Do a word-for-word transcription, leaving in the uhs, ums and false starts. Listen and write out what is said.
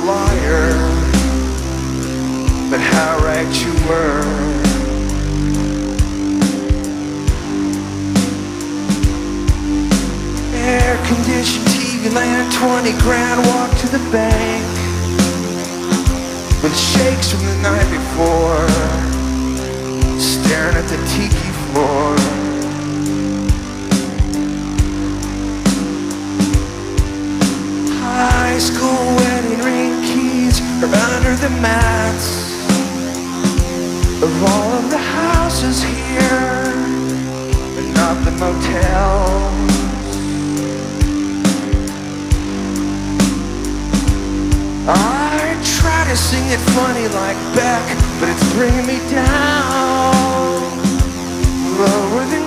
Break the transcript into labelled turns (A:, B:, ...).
A: liar, but how right you were. Air-conditioned T V land, twenty grand, walk to the bank with shakes from the night before, staring at the tiki floor. High school wedding ring keys are under the mats of all of the houses here, but not the motels. I try to sing it funny like Beck, but it's bringing me down. Lower the